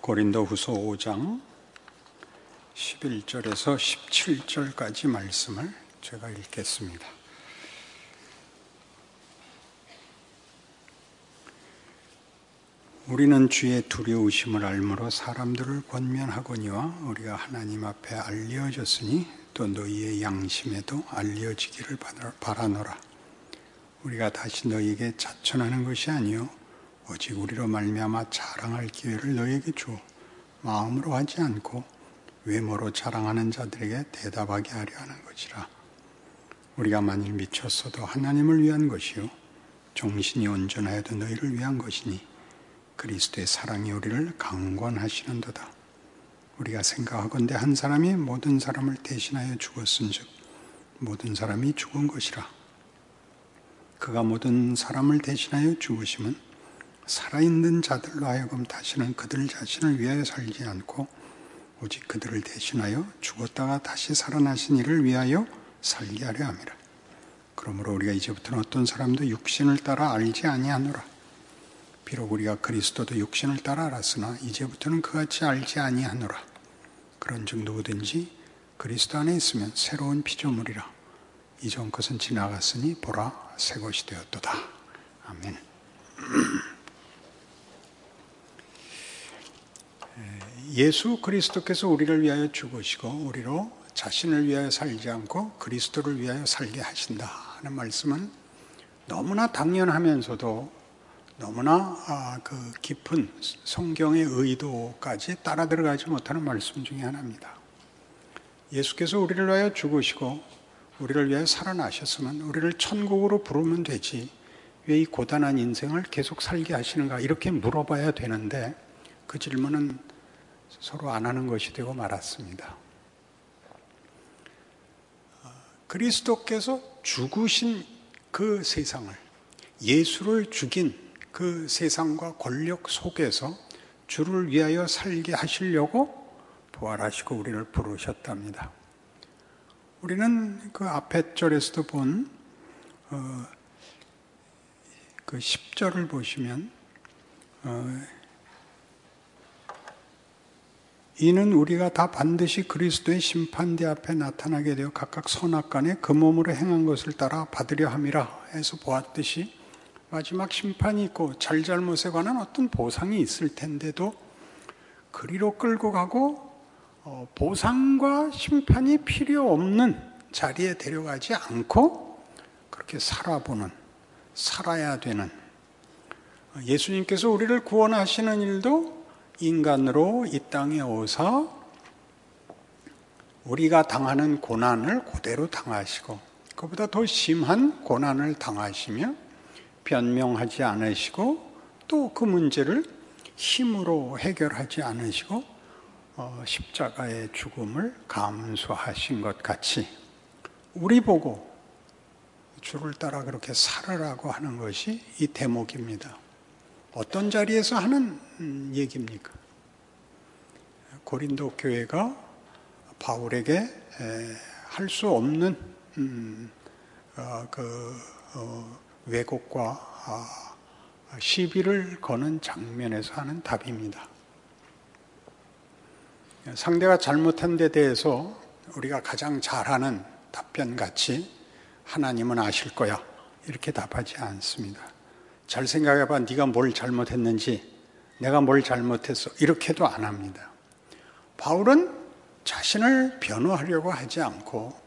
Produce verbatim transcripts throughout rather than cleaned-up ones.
고린도후서 오 장 십일 절에서 십칠 절까지 말씀을 제가 읽겠습니다. 우리는 주의 두려우심을 알므로 사람들을 권면하거니와 우리가 하나님 앞에 알려졌으니 또 너희의 양심에도 알려지기를 바라노라. 우리가 다시 너희에게 자천하는 것이 아니요 오직 우리로 말미암아 자랑할 기회를 너희에게 주어 마음으로 하지 않고 외모로 자랑하는 자들에게 대답하게 하려 하는 것이라. 우리가 만일 미쳤어도 하나님을 위한 것이요 정신이 온전하여도 너희를 위한 것이니 그리스도의 사랑이 우리를 강권하시는도다. 우리가 생각하건대 한 사람이 모든 사람을 대신하여 죽었은즉 모든 사람이 죽은 것이라. 그가 모든 사람을 대신하여 죽으심은 살아있는 자들로 하여금 다시는 그들 자신을 위하여 살지 않고 오직 그들을 대신하여 죽었다가 다시 살아나신 이를 위하여 살게 하려 함이라. 그러므로 우리가 이제부터는 어떤 사람도 육신을 따라 알지 아니하노라. 비록 우리가 그리스도도 육신을 따라 알았으나 이제부터는 그같이 알지 아니하노라. 그런즉 누구든지 그리스도 안에 있으면 새로운 피조물이라. 이전 것은 지나갔으니 보라 새 것이 되었도다. 아멘. 예수 그리스도께서 우리를 위하여 죽으시고 우리로 자신을 위하여 살지 않고 그리스도를 위하여 살게 하신다 하는 말씀은 너무나 당연하면서도 너무나 아, 그 깊은 성경의 의도까지 따라 들어가지 못하는 말씀 중에 하나입니다. 예수께서 우리를 위하여 죽으시고 우리를 위하여 살아나셨으면 우리를 천국으로 부르면 되지 왜 이 고단한 인생을 계속 살게 하시는가 이렇게 물어봐야 되는데 그 질문은 서로 안 하는 것이 되고 말았습니다. 그리스도께서 죽으신 그 세상을, 예수를 죽인 그 세상과 권력 속에서 주를 위하여 살게 하시려고 부활하시고 우리를 부르셨답니다. 우리는 그 앞에 절에서도 본 어, 그 십 절을 보시면 어, 이는 우리가 다 반드시 그리스도의 심판대 앞에 나타나게 되어 각각 선악간에 그 몸으로 행한 것을 따라 받으려 함이라 해서 보았듯이 마지막 심판이 있고 잘잘못에 관한 어떤 보상이 있을 텐데도 그리로 끌고 가고 어, 보상과 심판이 필요 없는 자리에 데려가지 않고 그렇게 살아보는, 살아야 되는 예수님께서 우리를 구원하시는 일도 인간으로 이 땅에 오사 우리가 당하는 고난을 그대로 당하시고 그보다 더 심한 고난을 당하시며 변명하지 않으시고 또 그 문제를 힘으로 해결하지 않으시고 어, 십자가의 죽음을 감수하신 것 같이 우리 보고 주를 따라 그렇게 살으라고 하는 것이 이 대목입니다. 어떤 자리에서 하는 얘기입니까? 고린도 교회가 바울에게 할 수 없는 음, 어, 그 어, 왜곡과 아, 시비를 거는 장면에서 하는 답입니다. 상대가 잘못한 데 대해서 우리가 가장 잘하는 답변같이 하나님은 아실 거야 이렇게 답하지 않습니다. 잘 생각해봐 네가 뭘 잘못했는지 내가 뭘 잘못했어 이렇게도 안 합니다. 바울은 자신을 변호하려고 하지 않고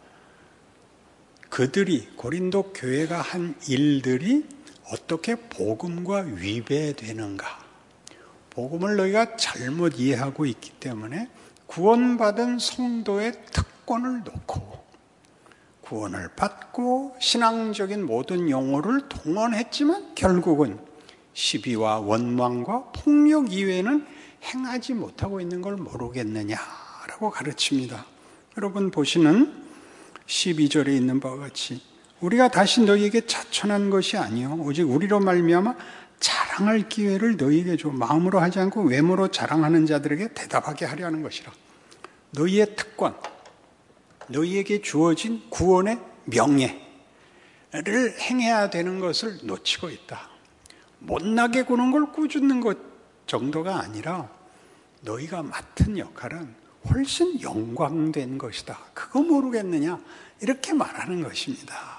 그들이 고린도 교회가 한 일들이 어떻게 복음과 위배되는가 복음을 너희가 잘못 이해하고 있기 때문에 구원받은 성도의 특권을 놓고 구원을 받고 신앙적인 모든 용어를 동원했지만 결국은 시비와 원망과 폭력 이외에는 행하지 못하고 있는 걸 모르겠느냐라고 가르칩니다. 여러분 보시는 십이 절에 있는 바와 같이 우리가 다시 너희에게 자천한 것이 아니요 오직 우리로 말미암아 자랑할 기회를 너희에게 줘 마음으로 하지 않고 외모로 자랑하는 자들에게 대답하게 하려 하는 것이라. 너희의 특권 너희에게 주어진 구원의 명예를 행해야 되는 것을 놓치고 있다. 못나게 구는 걸 꾸짖는 것 정도가 아니라 너희가 맡은 역할은 훨씬 영광된 것이다. 그거 모르겠느냐? 이렇게 말하는 것입니다.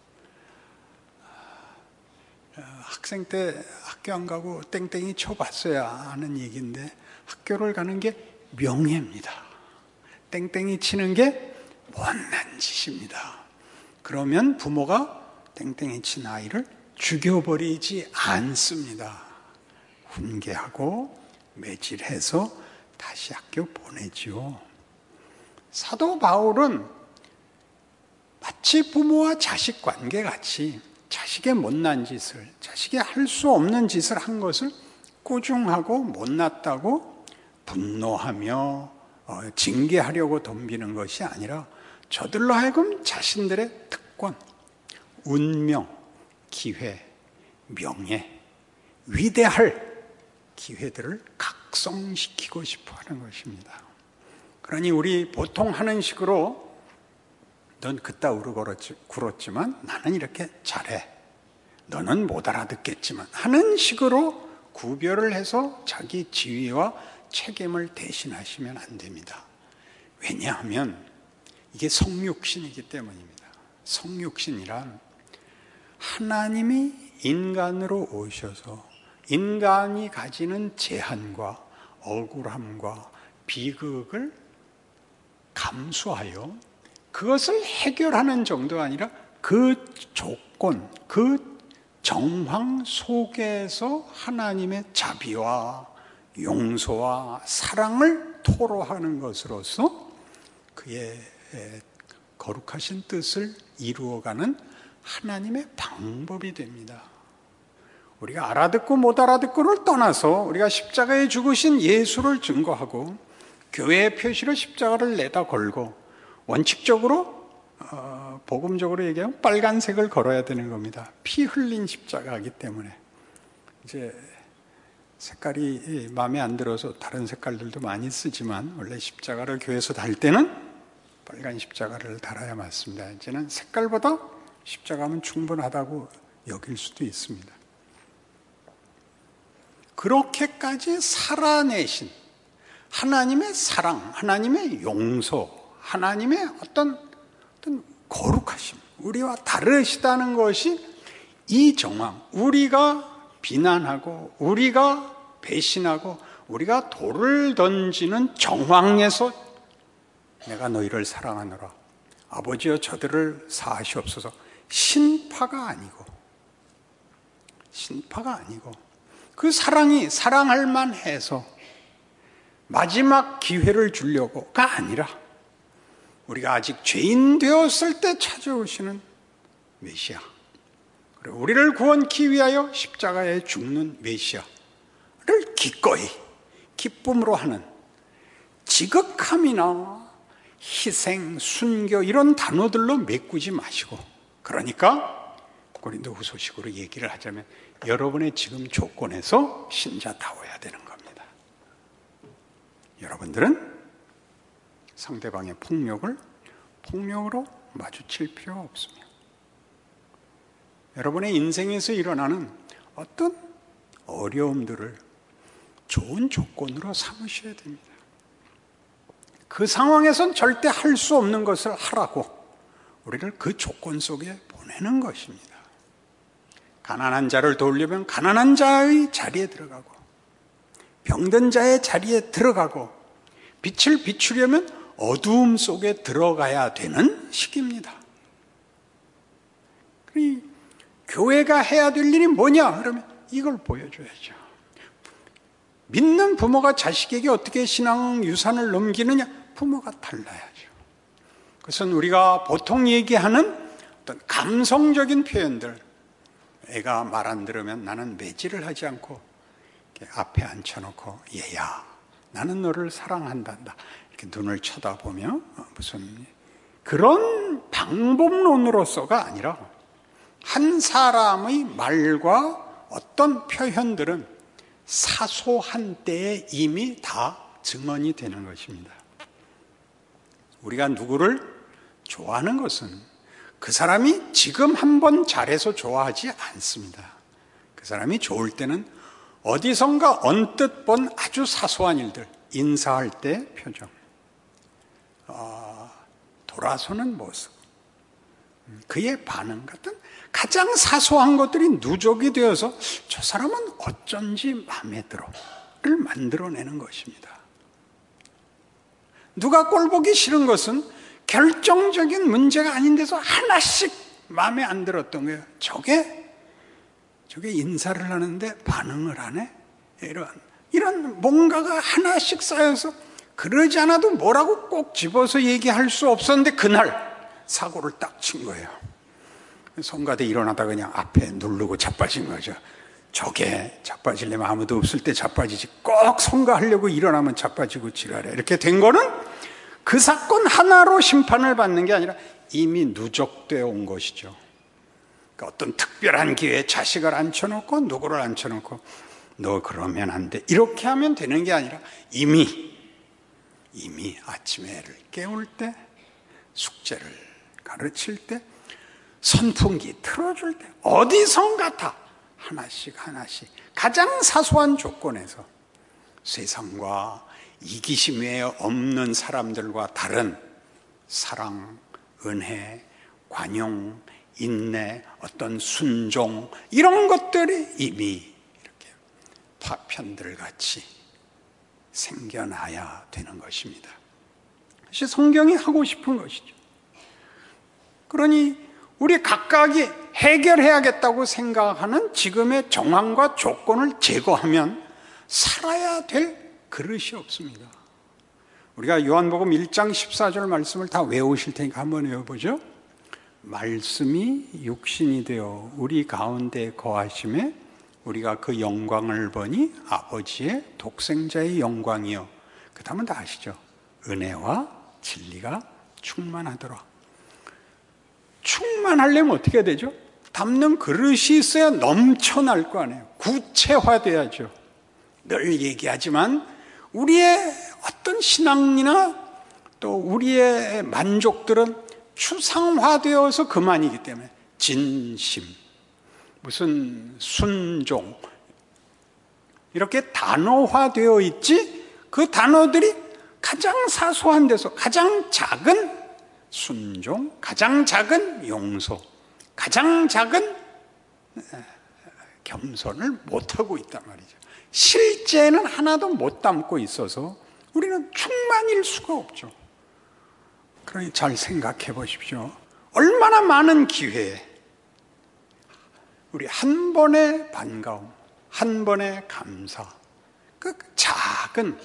학생 때 학교 안 가고 땡땡이 쳐봤어야 하는 얘기인데 학교를 가는 게 명예입니다. 땡땡이 치는 게 못난 짓입니다. 그러면 부모가 땡땡이 친 아이를 죽여버리지 않습니다. 훈계하고 매질해서 다시 학교 보내죠. 사도 바울은 마치 부모와 자식 관계같이 자식의 못난 짓을, 자식이 할 수 없는 짓을 한 것을 꾸중하고 못났다고 분노하며 어, 징계하려고 덤비는 것이 아니라 저들로 하여금 자신들의 특권, 운명, 기회, 명예, 위대할 기회들을 각성시키고 싶어 하는 것입니다. 그러니 우리 보통 하는 식으로 넌 그따위로 굴었지만 나는 이렇게 잘해. 너는 못 알아듣겠지만 하는 식으로 구별을 해서 자기 지위와 책임을 대신하시면 안 됩니다. 왜냐하면 이게 성육신이기 때문입니다. 성육신이란 하나님이 인간으로 오셔서 인간이 가지는 제한과 억울함과 비극을 감수하여 그것을 해결하는 정도가 아니라 그 조건, 그 정황 속에서 하나님의 자비와 용서와 사랑을 토로하는 것으로서 그의 거룩하신 뜻을 이루어가는 하나님의 방법이 됩니다. 우리가 알아듣고 못 알아듣고를 떠나서 우리가 십자가에 죽으신 예수를 증거하고 교회의 표시로 십자가를 내다 걸고 원칙적으로 어, 복음적으로 얘기하면 빨간색을 걸어야 되는 겁니다. 피 흘린 십자가이기 때문에 이제 색깔이 마음에 안 들어서 다른 색깔들도 많이 쓰지만 원래 십자가를 교회에서 달 때는 빨간 십자가를 달아야 맞습니다. 이제는 색깔보다 십자가면 충분하다고 여길 수도 있습니다. 그렇게까지 살아내신 하나님의 사랑, 하나님의 용서, 하나님의 어떤, 어떤 거룩하심, 우리와 다르시다는 것이 이 정황, 우리가 비난하고 우리가 배신하고 우리가 돌을 던지는 정황에서 내가 너희를 사랑하노라. 아버지여 저들을 사하시옵소서. 신파가 아니고 신파가 아니고 그 사랑이 사랑할 만해서 마지막 기회를 주려고가 아니라 우리가 아직 죄인 되었을 때 찾아오시는 메시아, 그리고 우리를 구원케 위하여 십자가에 죽는 메시아를 기꺼이 기쁨으로 하는 지극함이나 희생, 순교 이런 단어들로 메꾸지 마시고, 그러니까 고린도후서식으로 얘기를 하자면 여러분의 지금 조건에서 신자다워야 되는 겁니다. 여러분들은 상대방의 폭력을 폭력으로 마주칠 필요가 없습니다. 여러분의 인생에서 일어나는 어떤 어려움들을 좋은 조건으로 삼으셔야 됩니다. 그 상황에선 절대 할 수 없는 것을 하라고 우리를 그 조건 속에 보내는 것입니다. 가난한 자를 도우려면 가난한 자의 자리에 들어가고, 병든 자의 자리에 들어가고, 빛을 비추려면 어두움 속에 들어가야 되는 시기입니다. 이 교회가 해야 될 일이 뭐냐? 그러면 이걸 보여줘야죠. 믿는 부모가 자식에게 어떻게 신앙 유산을 넘기느냐? 부모가 달라야죠. 그것은 우리가 보통 얘기하는 어떤 감성적인 표현들, 애가 말 안 들으면 나는 매질을 하지 않고 앞에 앉혀놓고 얘야 나는 너를 사랑한단다 이렇게 눈을 쳐다보며 무슨 그런 방법론으로서가 아니라 한 사람의 말과 어떤 표현들은 사소한 때에 이미 다 증언이 되는 것입니다. 우리가 누구를 좋아하는 것은 그 사람이 지금 한번 잘해서 좋아하지 않습니다. 그 사람이 좋을 때는 어디선가 언뜻 본 아주 사소한 일들, 인사할 때 표정, 어, 돌아서는 모습, 그의 반응 같은 가장 사소한 것들이 누적이 되어서 저 사람은 어쩐지 마음에 들어를 만들어내는 것입니다. 누가 꼴 보기 싫은 것은 결정적인 문제가 아닌데서 하나씩 마음에 안 들었던 거예요. 저게 저게 인사를 하는데 반응을 안 해? 이런 이런 뭔가가 하나씩 쌓여서 그러지 않아도 뭐라고 꼭 집어서 얘기할 수 없었는데 그날 사고를 딱 친 거예요. 성가대 일어나다 그냥 앞에 누르고 자빠진 거죠. 저게 자빠지려면 아무도 없을 때 자빠지지, 꼭 성가하려고 일어나면 자빠지고 지랄해. 이렇게 된 거는 그 사건 하나로 심판을 받는 게 아니라 이미 누적되어 온 것이죠. 그러니까 어떤 특별한 기회에 자식을 앉혀놓고 누구를 앉혀놓고 너 그러면 안 돼, 이렇게 하면 되는 게 아니라 이미 이미 아침에 애를 깨울 때, 숙제를 가르칠 때, 선풍기 틀어줄 때, 어디선가 다 하나씩 하나씩 가장 사소한 조건에서 세상과 이기심 외에 없는 사람들과 다른 사랑, 은혜, 관용, 인내, 어떤 순종, 이런 것들이 이미 이렇게 파편들같이 생겨나야 되는 것입니다. 그것이 성경이 하고 싶은 것이죠. 그러니 우리 각각이 해결해야겠다고 생각하는 지금의 정황과 조건을 제거하면 살아야 될 그릇이 없습니다. 우리가 요한복음 일 장 십사 절 말씀을 다 외우실 테니까 한번 외워보죠. 말씀이 육신이 되어 우리 가운데 거하심에 우리가 그 영광을 보니 아버지의 독생자의 영광이요, 그 다음은 다 아시죠? 은혜와 진리가 충만하더라. 충만하려면 어떻게 되죠? 담는 그릇이 있어야 넘쳐날 거 아니에요. 구체화돼야죠. 늘 얘기하지만 우리의 어떤 신앙이나 또 우리의 만족들은 추상화되어서 그만이기 때문에 진심, 무슨 순종, 이렇게 단어화되어 있지, 그 단어들이 가장 사소한 데서 가장 작은 순종, 가장 작은 용서, 가장 작은 겸손을 못하고 있단 말이죠. 실제는 하나도 못 담고 있어서 우리는 충만일 수가 없죠. 그러니 잘 생각해 보십시오. 얼마나 많은 기회에 우리 한 번의 반가움, 한 번의 감사, 그 작은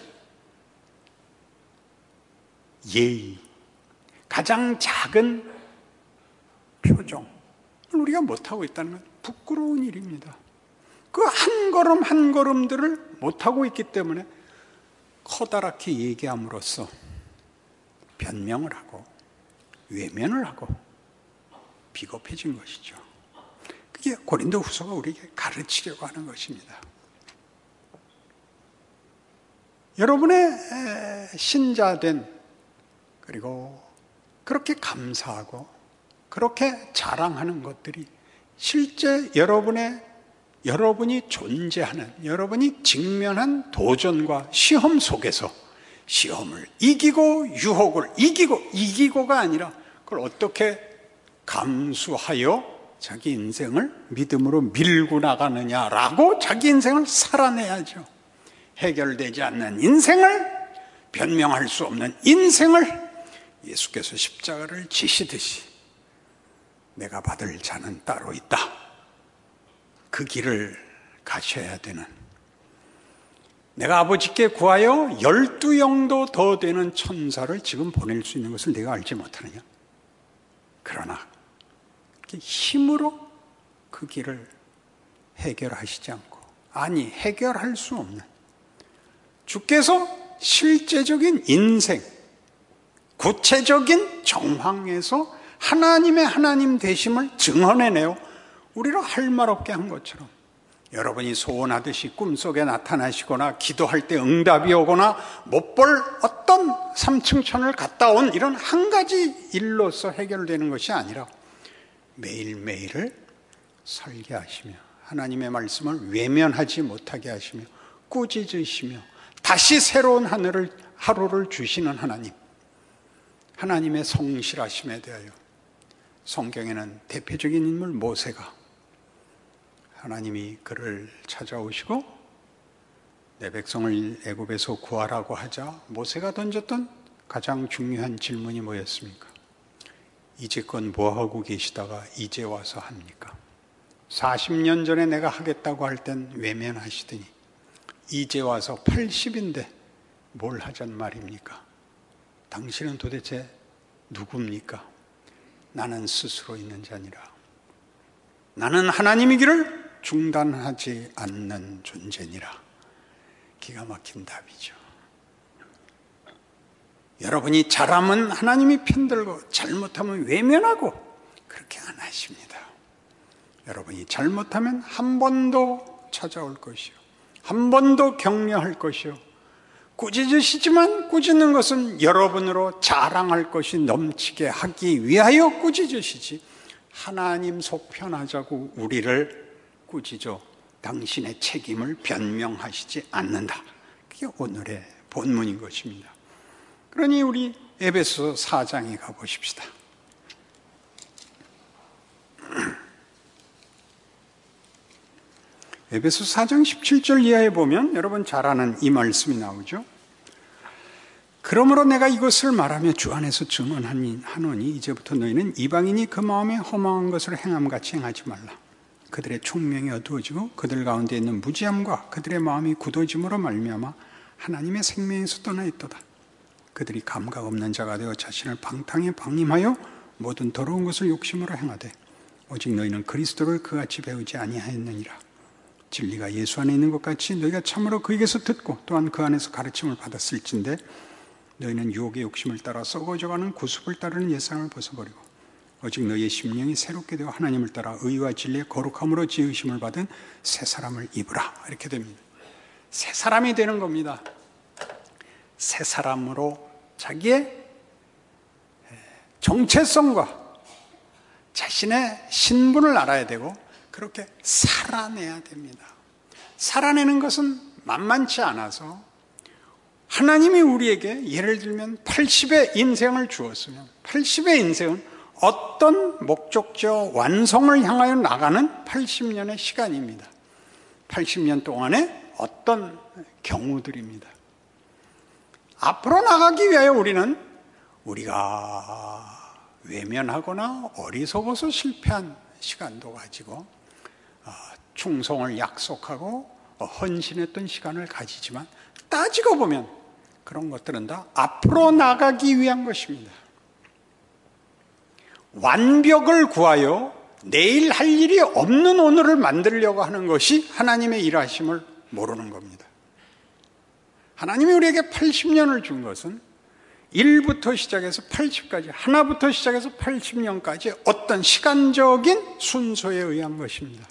예의, 가장 작은 표정을 우리가 못하고 있다는 건 부끄러운 일입니다. 그 한 걸음 한 걸음들을 못하고 있기 때문에 커다랗게 얘기함으로써 변명을 하고 외면을 하고 비겁해진 것이죠. 그게 고린도 후서가 우리에게 가르치려고 하는 것입니다. 여러분의 신자된, 그리고 그렇게 감사하고 그렇게 자랑하는 것들이 실제 여러분의 여러분이 존재하는, 여러분이 직면한 도전과 시험 속에서 시험을 이기고 유혹을 이기고, 이기고가 아니라 그걸 어떻게 감수하여 자기 인생을 믿음으로 밀고 나가느냐라고 자기 인생을 살아내야죠. 해결되지 않는 인생을, 변명할 수 없는 인생을 예수께서 십자가를 지시듯이 내가 받을 자는 따로 있다, 그 길을 가셔야 되는, 내가 아버지께 구하여 열두 영도 더 되는 천사를 지금 보낼 수 있는 것을 내가 알지 못하느냐. 그러나 힘으로 그 길을 해결하시지 않고, 아니 해결할 수 없는, 주께서 실제적인 인생, 구체적인 정황에서 하나님의 하나님 되심을 증언해내요 우리를 할 말 없게 한 것처럼, 여러분이 소원하듯이 꿈속에 나타나시거나 기도할 때 응답이 오거나 못 볼 어떤 삼층천을 갔다 온 이런 한 가지 일로서 해결되는 것이 아니라 매일매일을 살게 하시며 하나님의 말씀을 외면하지 못하게 하시며 꾸짖으시며 다시 새로운 하늘을, 하루를 주시는 하나님, 하나님의 성실하심에 대하여 성경에는 대표적인 인물 모세가 하나님이 그를 찾아오시고 내 백성을 애굽에서 구하라고 하자 모세가 던졌던 가장 중요한 질문이 뭐였습니까? 이제껏 뭐하고 계시다가 이제 와서 합니까? 사십 년 전에 내가 하겠다고 할 땐 외면하시더니 이제 와서 팔십인데 뭘 하잔 말입니까? 당신은 도대체 누굽니까? 나는 스스로 있는 자니라. 나는 하나님이기를 중단하지 않는 존재니라. 기가 막힌 답이죠. 여러분이 잘하면 하나님이 편들고 잘못하면 외면하고 그렇게 안 하십니다. 여러분이 잘못하면 한 번 더 찾아올 것이요, 한 번 더 격려할 것이요, 꾸짖으시지만 꾸짖는 것은 여러분으로 자랑할 것이 넘치게 하기 위하여 꾸짖으시지 하나님 속 편하자고 우리를 꾸짖어 당신의 책임을 변명하시지 않는다. 그게 오늘의 본문인 것입니다. 그러니 우리 에베소 사 장에 가보십시다. 에베소 사 장 십칠 절 이하에 보면 여러분 잘 아는 이 말씀이 나오죠. 그러므로 내가 이것을 말하며 주 안에서 증언하노니 이제부터 너희는 이방인이 그 마음에 허망한 것을 행함같이 행하지 말라. 그들의 총명이 어두워지고 그들 가운데 있는 무지함과 그들의 마음이 굳어짐으로 말미암아 하나님의 생명에서 떠나 있도다. 그들이 감각 없는 자가 되어 자신을 방탕에 방임하여 모든 더러운 것을 욕심으로 행하되 오직 너희는 그리스도를 그같이 배우지 아니하였느니라. 진리가 예수 안에 있는 것 같이 너희가 참으로 그에게서 듣고 또한 그 안에서 가르침을 받았을진데 너희는 유혹의 욕심을 따라 썩어져가는 구습을 따르는 예상을 벗어버리고 오직 너희의 심령이 새롭게 되어 하나님을 따라 의와 진리의 거룩함으로 지으심을 받은 새 사람을 입으라. 이렇게 됩니다. 새 사람이 되는 겁니다. 새 사람으로 자기의 정체성과 자신의 신분을 알아야 되고 그렇게 살아내야 됩니다. 살아내는 것은 만만치 않아서 하나님이 우리에게 예를 들면 팔십의 인생을 주었으면 팔십의 인생은 어떤 목적적 완성을 향하여 나가는 팔십 년의 시간입니다. 팔십 년 동안에 어떤 경우들입니다. 앞으로 나가기 위하여 우리는 우리가 외면하거나 어리석어서 실패한 시간도 가지고 충성을 약속하고 헌신했던 시간을 가지지만 따지고 보면 그런 것들은 다 앞으로 나가기 위한 것입니다. 완벽을 구하여 내일 할 일이 없는 오늘을 만들려고 하는 것이 하나님의 일하심을 모르는 겁니다. 하나님이 우리에게 팔십 년을 준 것은 일부터 시작해서 팔십까지, 하나부터 시작해서 팔십 년까지 어떤 시간적인 순서에 의한 것입니다.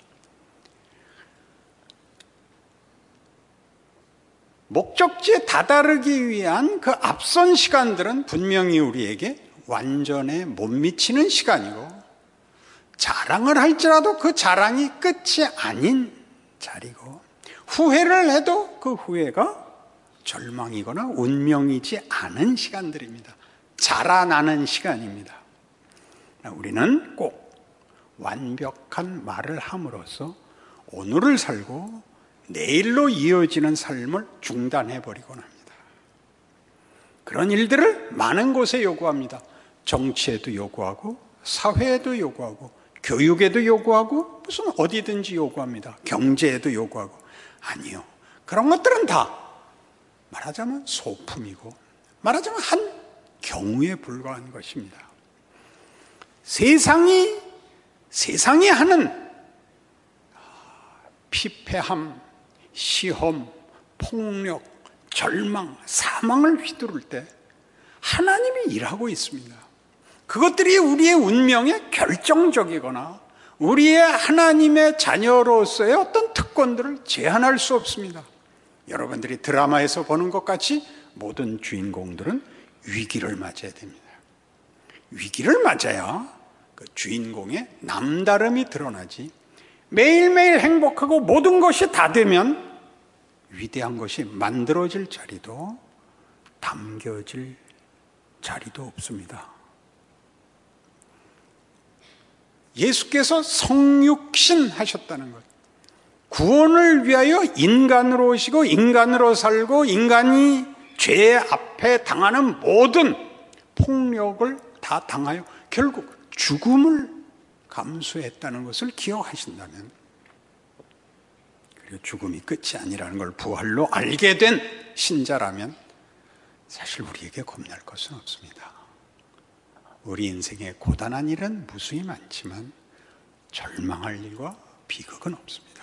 목적지에 다다르기 위한 그 앞선 시간들은 분명히 우리에게 완전에 못 미치는 시간이고 자랑을 할지라도 그 자랑이 끝이 아닌 자리고 후회를 해도 그 후회가 절망이거나 운명이지 않은 시간들입니다. 자라나는 시간입니다. 우리는 꼭 완벽한 말을 함으로써 오늘을 살고 내일로 이어지는 삶을 중단해버리곤 합니다. 그런 일들을 많은 곳에 요구합니다. 정치에도 요구하고 사회에도 요구하고 교육에도 요구하고 무슨 어디든지 요구합니다. 경제에도 요구하고. 아니요. 그런 것들은 다 말하자면 소품이고 말하자면 한 경우에 불과한 것입니다. 세상이 세상이 하는 피폐함, 시험, 폭력, 절망, 사망을 휘두를 때 하나님이 일하고 있습니다. 그것들이 우리의 운명에 결정적이거나 우리의 하나님의 자녀로서의 어떤 특권들을 제한할 수 없습니다. 여러분들이 드라마에서 보는 것 같이 모든 주인공들은 위기를 맞아야 됩니다. 위기를 맞아야 그 주인공의 남다름이 드러나지 매일매일 행복하고 모든 것이 다 되면 위대한 것이 만들어질 자리도 담겨질 자리도 없습니다. 예수께서 성육신 하셨다는 것, 구원을 위하여 인간으로 오시고 인간으로 살고 인간이 죄 앞에 당하는 모든 폭력을 다 당하여 결국 죽음을 감수했다는 것을 기억하신다면, 그리고 죽음이 끝이 아니라는 걸 부활로 알게 된 신자라면 사실 우리에게 겁낼 것은 없습니다. 우리 인생에 고단한 일은 무수히 많지만 절망할 일과 비극은 없습니다.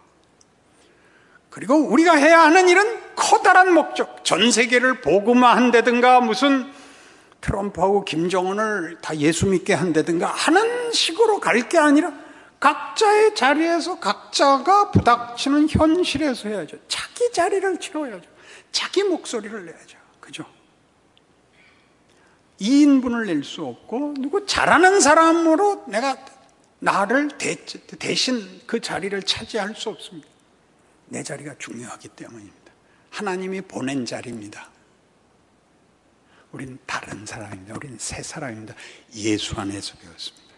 그리고 우리가 해야 하는 일은 커다란 목적, 전 세계를 복음화한다든가 무슨 트럼프하고 김정은을 다 예수 믿게 한다든가 하는 식으로 갈 게 아니라 각자의 자리에서 각자가 부닥치는 현실에서 해야죠. 자기 자리를 치러야죠. 자기 목소리를 내야죠. 그죠? 이 인분을 낼 수 없고 누구 잘하는 사람으로 내가 나를 대, 대신 그 자리를 차지할 수 없습니다. 내 자리가 중요하기 때문입니다. 하나님이 보낸 자리입니다. 우린 다른 사람입니다. 우린 새 사람입니다. 예수 안에서 배웠습니다.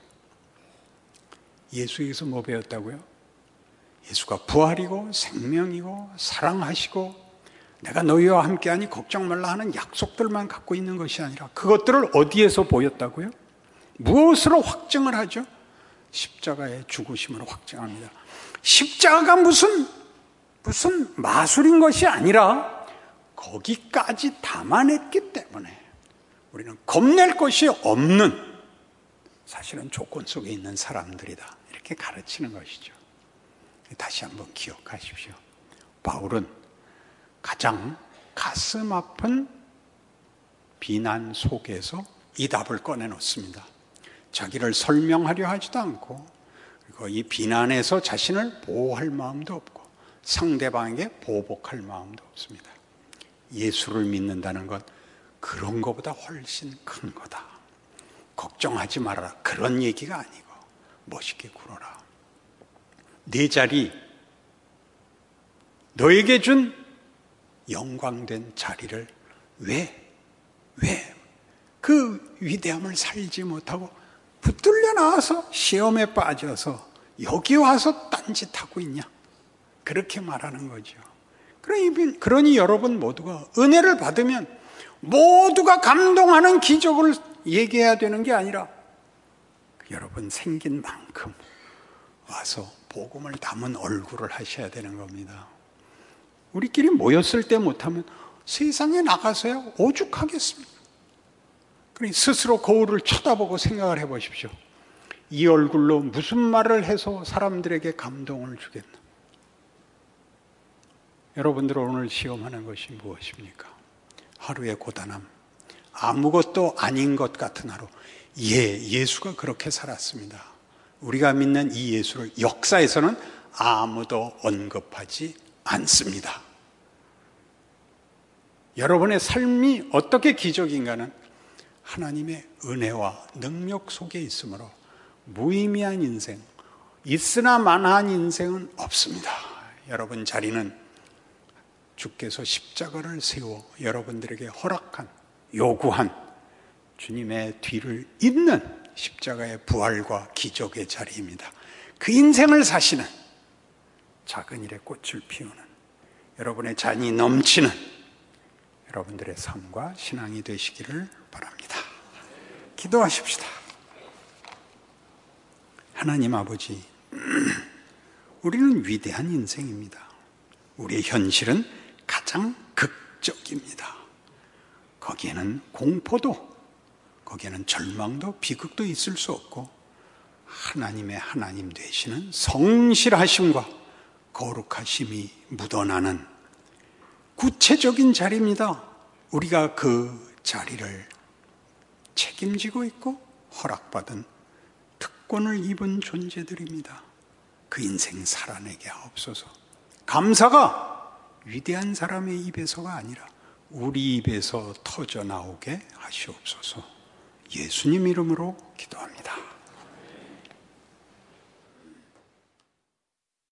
예수에게서 뭐 배웠다고요? 예수가 부활이고 생명이고 사랑하시고 내가 너희와 함께하니 걱정 말라 하는 약속들만 갖고 있는 것이 아니라 그것들을 어디에서 보였다고요? 무엇으로 확증을 하죠? 십자가의 죽으심으로 확증합니다. 십자가가 무슨 무슨 마술인 것이 아니라 거기까지 담아냈기 때문에 우리는 겁낼 것이 없는, 사실은 조건 속에 있는 사람들이다, 이렇게 가르치는 것이죠. 다시 한번 기억하십시오. 바울은 가장 가슴 아픈 비난 속에서 이 답을 꺼내놓습니다. 자기를 설명하려 하지도 않고, 그리고 이 비난에서 자신을 보호할 마음도 없고 상대방에게 보복할 마음도 없습니다. 예수를 믿는다는 건 그런 것보다 훨씬 큰 거다. 걱정하지 말아라, 그런 얘기가 아니고 멋있게 굴어라. 내 자리, 너에게 준 영광된 자리를 왜, 왜 그 위대함을 살지 못하고 붙들려 나와서 시험에 빠져서 여기 와서 딴짓하고 있냐, 그렇게 말하는 거죠. 그러니, 그러니 여러분 모두가 은혜를 받으면 모두가 감동하는 기적을 얘기해야 되는 게 아니라 여러분 생긴 만큼 와서 복음을 담은 얼굴을 하셔야 되는 겁니다. 우리끼리 모였을 때 못하면 세상에 나가서야 오죽하겠습니까? 그러니 스스로 거울을 쳐다보고 생각을 해보십시오. 이 얼굴로 무슨 말을 해서 사람들에게 감동을 주겠나? 여러분들 오늘 시험하는 것이 무엇입니까? 하루의 고단함, 아무것도 아닌 것 같은 하루. 예, 예수가 그렇게 살았습니다. 우리가 믿는 이 예수를 역사에서는 아무도 언급하지 않습니다. 여러분의 삶이 어떻게 기적인가는 하나님의 은혜와 능력 속에 있으므로 무의미한 인생, 있으나 마나한 인생은 없습니다. 여러분 자리는 주께서 십자가를 세워 여러분들에게 허락한, 요구한 주님의 뒤를 잇는 십자가의 부활과 기적의 자리입니다. 그 인생을 사시는, 작은 일에 꽃을 피우는, 여러분의 잔이 넘치는 여러분들의 삶과 신앙이 되시기를 바랍니다. 기도하십시다. 하나님 아버지, 우리는 위대한 인생입니다. 우리의 현실은 가장 극적입니다. 거기에는 공포도, 거기에는 절망도 비극도 있을 수 없고 하나님의 하나님 되시는 성실하심과 거룩하심이 묻어나는 구체적인 자리입니다. 우리가 그 자리를 책임지고 있고 허락받은 특권을 입은 존재들입니다. 그 인생 살아내게 하옵소서. 감사가 위대한 사람의 입에서가 아니라 우리 입에서 터져 나오게 하시옵소서. 예수님 이름으로 기도합니다.